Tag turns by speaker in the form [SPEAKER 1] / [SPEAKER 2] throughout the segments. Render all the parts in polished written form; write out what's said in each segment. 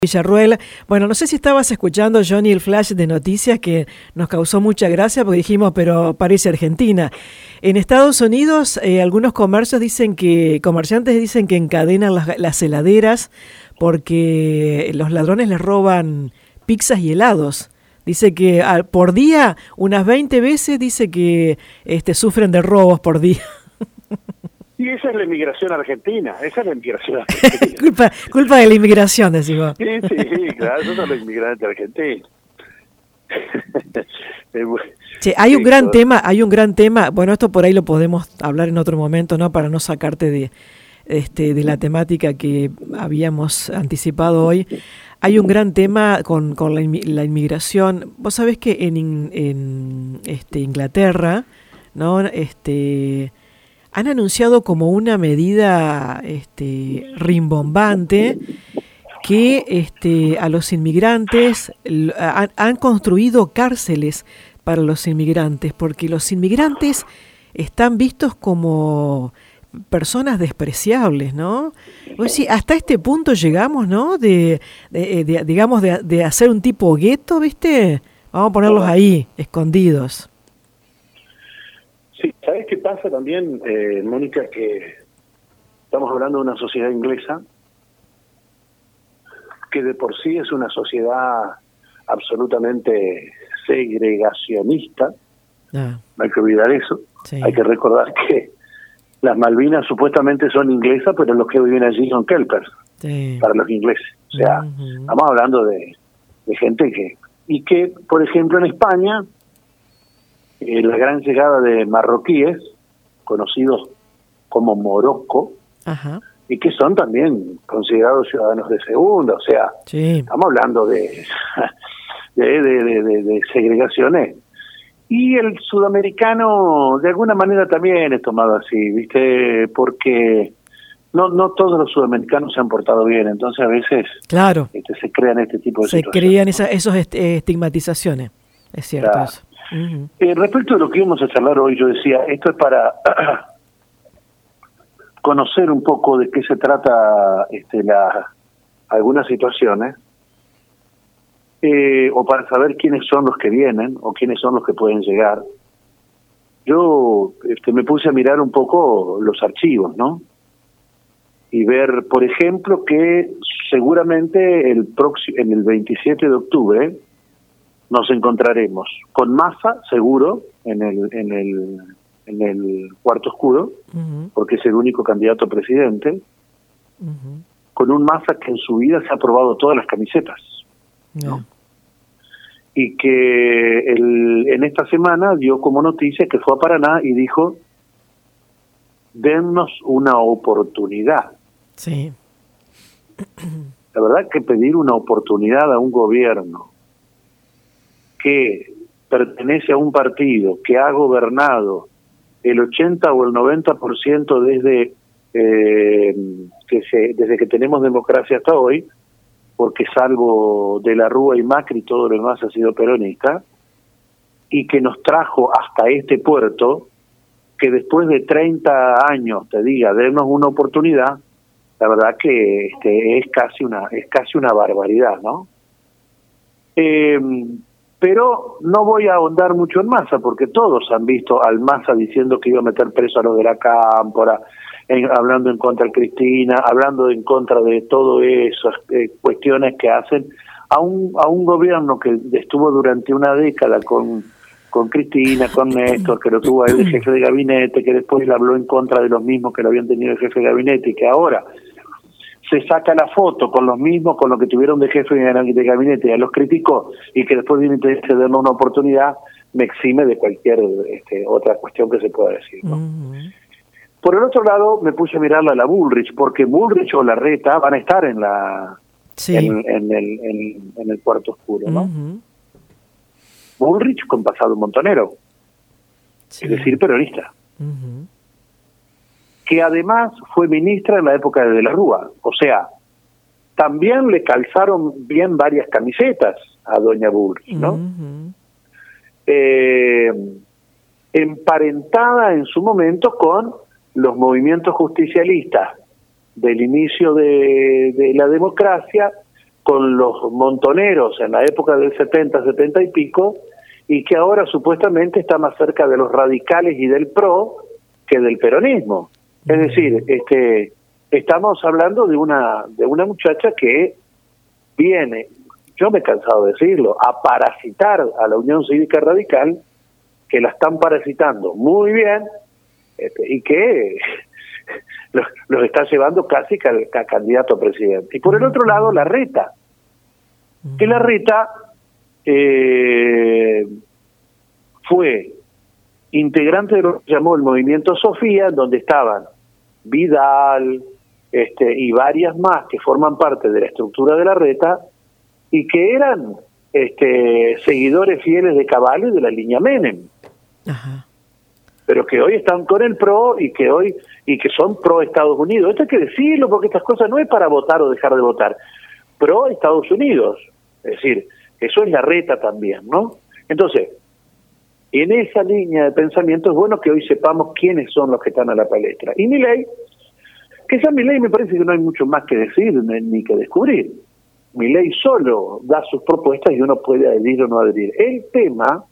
[SPEAKER 1] Villarruel. Bueno, no sé si estabas escuchando, Johnny, el flash de noticias que nos causó mucha gracia porque dijimos, pero parece Argentina. En Estados Unidos, algunos comerciantes dicen que encadenan las heladeras porque los ladrones les roban pizzas y helados. Dice que por día, unas 20 veces, dice que sufren de robos por día.
[SPEAKER 2] Y esa es la inmigración argentina,
[SPEAKER 1] culpa de la inmigración, decimos.
[SPEAKER 2] Sí, claro, esos son los inmigrantes argentinos.
[SPEAKER 1] Sí, hay un gran tema, bueno, esto por ahí lo podemos hablar en otro momento, ¿no? Para no sacarte de la temática que habíamos anticipado hoy. Hay un gran tema con la inmigración. Vos sabés que en Inglaterra, ¿no? Han anunciado como una medida rimbombante que a los inmigrantes han construido cárceles para los inmigrantes, porque los inmigrantes están vistos como personas despreciables, ¿no? Pues sí, hasta este punto llegamos, ¿no? De hacer un tipo gueto, ¿viste? Vamos a ponerlos ahí, escondidos.
[SPEAKER 2] Sí, ¿sabes qué pasa también, Mónica? Que estamos hablando de una sociedad inglesa que de por sí es una sociedad absolutamente segregacionista. No hay que olvidar eso. Sí. Hay que recordar que las Malvinas supuestamente son inglesas, pero los que viven allí son kelpers, sí, para los ingleses. O sea, estamos hablando de gente que, por ejemplo, en España, la gran llegada de marroquíes, conocidos como Morocco, ajá, y que son también considerados ciudadanos de segunda, o sea, sí, estamos hablando de segregaciones. Y el sudamericano, de alguna manera, también es tomado así, ¿viste? Porque no todos los sudamericanos se han portado bien, entonces a veces
[SPEAKER 1] claro,
[SPEAKER 2] se crean este tipo de situaciones.
[SPEAKER 1] Se crean esos estigmatizaciones, es cierto, claro, eso. Uh-huh.
[SPEAKER 2] Respecto de lo que íbamos a charlar hoy, yo decía, esto es para conocer un poco de qué se trata algunas situaciones, o para saber quiénes son los que vienen o quiénes son los que pueden llegar. Yo me puse a mirar un poco los archivos, ¿no? Y ver, por ejemplo, que seguramente en el 27 de octubre nos encontraremos con Massa, seguro, en el cuarto oscuro, uh-huh, porque es el único candidato a presidente, uh-huh, con un Massa que en su vida se ha probado todas las camisetas, ¿no? Y que en esta semana dio como noticia que fue a Paraná y dijo: dennos una oportunidad.
[SPEAKER 1] Sí.
[SPEAKER 2] La verdad que pedir una oportunidad a un gobierno que pertenece a un partido que ha gobernado el 80 o el 90% desde que tenemos democracia hasta hoy, porque salvo de la Rúa y Macri todo lo demás ha sido peronista, y que nos trajo hasta este puerto, que después de 30 años te diga, denos una oportunidad, la verdad que es casi una barbaridad, ¿no? Pero no voy a ahondar mucho en Massa, porque todos han visto al Massa diciendo que iba a meter preso a los de la Cámpora, hablando en contra de Cristina, hablando en contra de todo esas cuestiones que hacen a un gobierno que estuvo durante una década con Cristina, con Néstor, que lo tuvo a él de jefe de gabinete, que después le habló en contra de los mismos que lo habían tenido de jefe de gabinete, y que ahora se saca la foto con los mismos, con lo que tuvieron de jefe de gabinete, y a los criticó, y que después viene a darle una oportunidad, me exime de cualquier otra cuestión que se pueda decir, ¿no? Uh-huh. Por el otro lado, me puse a mirarla a la Bullrich, porque Bullrich o Larreta van a estar sí, en el cuarto oscuro, ¿no? Uh-huh. Bullrich con pasado montonero, sí, es decir, peronista. Uh-huh. Que además fue ministra en la época de la Rúa, o sea, también le calzaron bien varias camisetas a doña Bullrich, ¿no? Uh-huh. Emparentada en su momento con los movimientos justicialistas del inicio de la democracia, con los montoneros en la época del 70, 70 y pico, y que ahora supuestamente está más cerca de los radicales y del PRO que del peronismo. Es decir, estamos hablando de una muchacha que viene, yo me he cansado de decirlo, a parasitar a la Unión Cívica Radical, que la están parasitando muy bien, y que los está llevando casi a candidato a presidente. Y por el otro lado, Larreta, que Larreta fue integrante de lo que llamó el Movimiento Sofía, donde estaban Vidal y varias más que forman parte de la estructura de Larreta y que eran seguidores fieles de Caballo y de la línea Menem. Ajá. Pero que hoy están con el PRO y que son pro Estados Unidos. Esto hay que decirlo porque estas cosas no es para votar o dejar de votar. Pro Estados Unidos. Es decir, eso es Larreta también, ¿no? Entonces, en esa línea de pensamiento es bueno que hoy sepamos quiénes son los que están a la palestra. Y Milei, que ya Milei me parece que no hay mucho más que decir ni que descubrir. Milei solo da sus propuestas y uno puede adherir o no adherir. El tema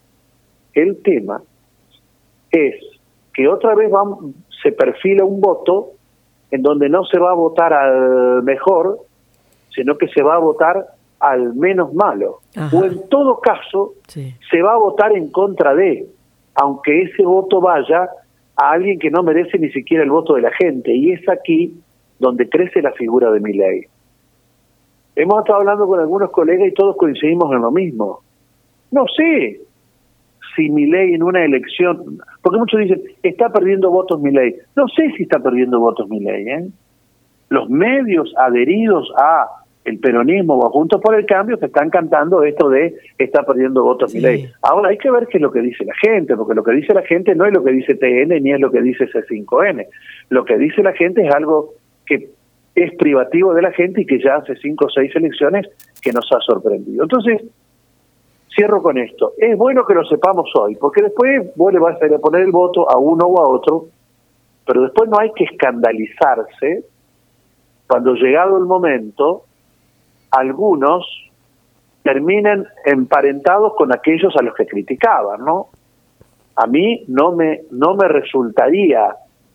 [SPEAKER 2] es que otra vez se perfila un voto en donde no se va a votar al mejor, sino que se va a votar al menos malo. Ajá. O en todo caso, sí, se va a votar en contra de, aunque ese voto vaya a alguien que no merece ni siquiera el voto de la gente. Y es aquí donde crece la figura de Milei. Hemos estado hablando con algunos colegas y todos coincidimos en lo mismo. No sé si Milei en una elección, porque muchos dicen, está perdiendo votos Milei. No sé si está perdiendo votos Milei, ¿eh? Los medios adheridos a el peronismo o a Juntos por el Cambio que están cantando esto de está perdiendo votos Milei. Ahora hay que ver qué es lo que dice la gente, porque lo que dice la gente no es lo que dice TN ni es lo que dice C5N. Lo que dice la gente es algo que es privativo de la gente y que ya hace 5 o 6 elecciones que nos ha sorprendido. Entonces, cierro con esto. Es bueno que lo sepamos hoy, porque después vos le vas a poner el voto a uno o a otro, pero después no hay que escandalizarse cuando llegado el momento, algunos terminen emparentados con aquellos a los que criticaban, ¿no? A mí no me resultaría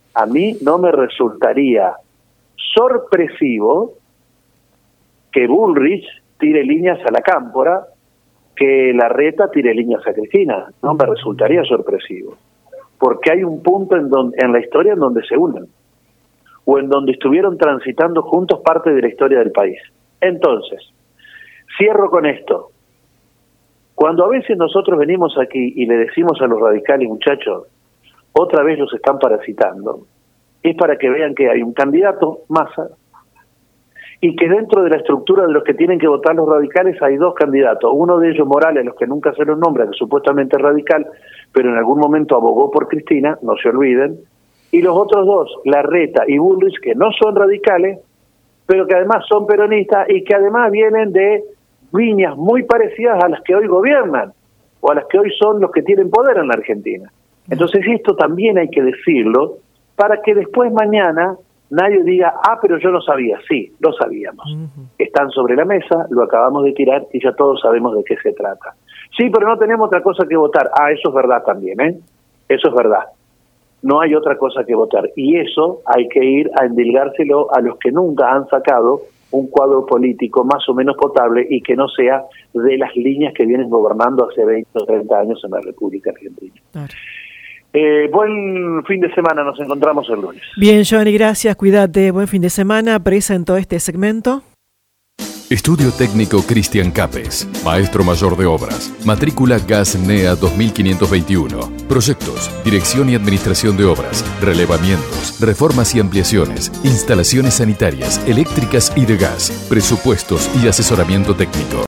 [SPEAKER 2] sorpresivo que Bullrich tire líneas a la Cámpora, que Larreta tire líneas a Cristina. No me resultaría sorpresivo, porque hay un punto en la historia en donde se unen, o en donde estuvieron transitando juntos parte de la historia del país. Entonces, cierro con esto. Cuando a veces nosotros venimos aquí y le decimos a los radicales, muchachos, otra vez los están parasitando, es para que vean que hay un candidato, Massa, y que dentro de la estructura de los que tienen que votar los radicales hay 2 candidatos. Uno de ellos, Morales, los que nunca se los nombra, que supuestamente es radical, pero en algún momento abogó por Cristina, no se olviden, y los otros 2, Larreta y Bullrich, que no son radicales, pero que además son peronistas y que además vienen de líneas muy parecidas a las que hoy gobiernan, o a las que hoy son los que tienen poder en la Argentina. Entonces esto también hay que decirlo, para que después mañana nadie diga, pero yo lo sabía. Sí, lo sabíamos. Están sobre la mesa, lo acabamos de tirar y ya todos sabemos de qué se trata. Sí, pero no tenemos otra cosa que votar. Eso es verdad también, ¿eh? Eso es verdad. No hay otra cosa que votar. Y eso hay que ir a endilgárselo a los que nunca han sacado un cuadro político más o menos potable y que no sea de las líneas que vienen gobernando hace 20 o 30 años en la República Argentina. Claro. Buen fin de semana, nos encontramos el lunes.
[SPEAKER 1] Bien, Johnny, gracias, cuídate, buen fin de semana. Presento este segmento.
[SPEAKER 3] Estudio Técnico Cristian Capes, Maestro Mayor de Obras, matrícula GAS NEA 2521, proyectos, dirección y administración de obras, relevamientos, reformas y ampliaciones, instalaciones sanitarias, eléctricas y de gas, presupuestos y asesoramiento técnico.